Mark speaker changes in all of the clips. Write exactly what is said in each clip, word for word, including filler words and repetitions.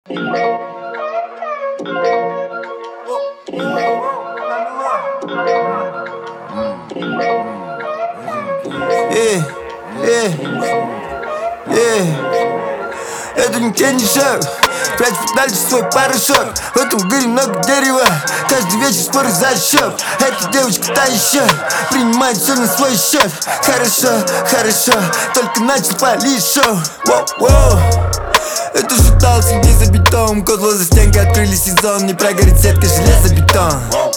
Speaker 1: Yeah, yeah, yeah. Это не тень, ни шаг. Прячь дальше свой порошок. В этом гыре много дерева. Каждый вечер споры за счет. Эта девочка та еще. Принимает все на свой счет. Хорошо, хорошо. Только начал палить шоу. Воу-воу. Это шутался где за бетон. Козла за стенкой открыли сезон. Не прогорит сетка, железобетон.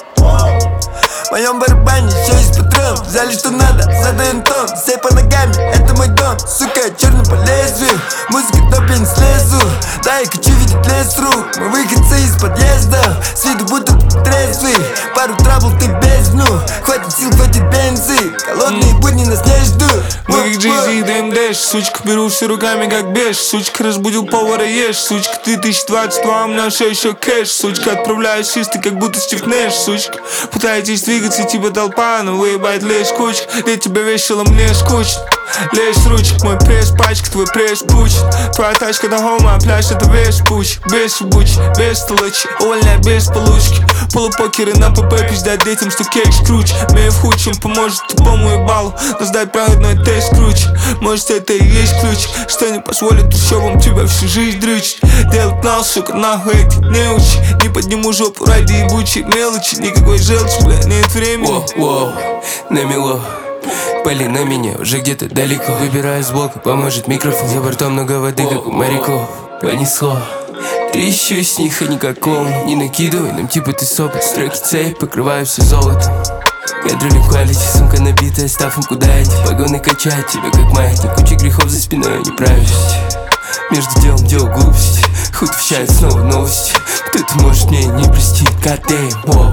Speaker 1: В моем барабане еще есть патрон. Взяли что надо, задаем тон. Все по ногами, это мой дом. Сука, черный по лезвию. Музыка топ, я не слезу. Да, я хочу видеть лес рук. Мы выходцы из подъезда. С виду будто ты трезвый. Пару трабл ты бездну. Хватит сил, хватит бензы. Холодные будни нас не ждут.
Speaker 2: Мы как Джей-Зи и ДМДш. Сучка, беру все руками как беш. Сучка, разбудил повара, ешь. Сучка, две тысячи двадцать два, у меня все еще кэш. Сучка, отправляю шисты, как будто Стив Нэш. Сучка, пытаетесь двигаться типа толпа, но выебать лишь кучка. Для тебя весело, мне скучно. Лезь ручек, мой пресс пачка, твой пресс пучит. Твоя тачка до хома, а пляж это весь пуч. Без убуч, без толочи, увольняй без получки. Полупокеры на ПП, пиздать детям, что кейс круче. Мея в худшем поможет тупому ебалу. Но сдай проходной тест круче. Может это и есть ключ, что не позволит трущобам тебя всю жизнь дрючить. Делать нал, сука, нахуй эти не учи. Не подниму жопу ради ебучей мелочи. Никакой желчи, бля, нет времени.
Speaker 3: Воу-воу, намело. Пали на меня, уже где-то далеко. Выбираю сбоку, поможет микрофон. За бортом много воды, как у моряков. Понесло. Трещу с них, а никаком. Не накидывай нам, типа ты сопли. Строки цепь, покрываю все золотом. Кадрили квалити, сумка набитая стафом, куда эти погоны качают тебя как маятник. Куча грехов за спиной, не правишься. Между делом делал глупости. Худ вещает снова новости. Кто-то может мне не простить. God damn, воу.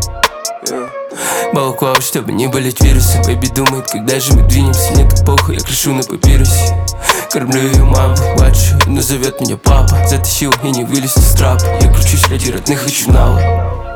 Speaker 3: Балаклава, чтобы не болеть вирусом. Бэби думает, когда же мы двинемся. Мне так похуй, я крышу на папирусе. Кормлю ее маму, младшую, но зовет меня папа. Затащил и не вылез из трапа. Я кручусь ради родных и чунала.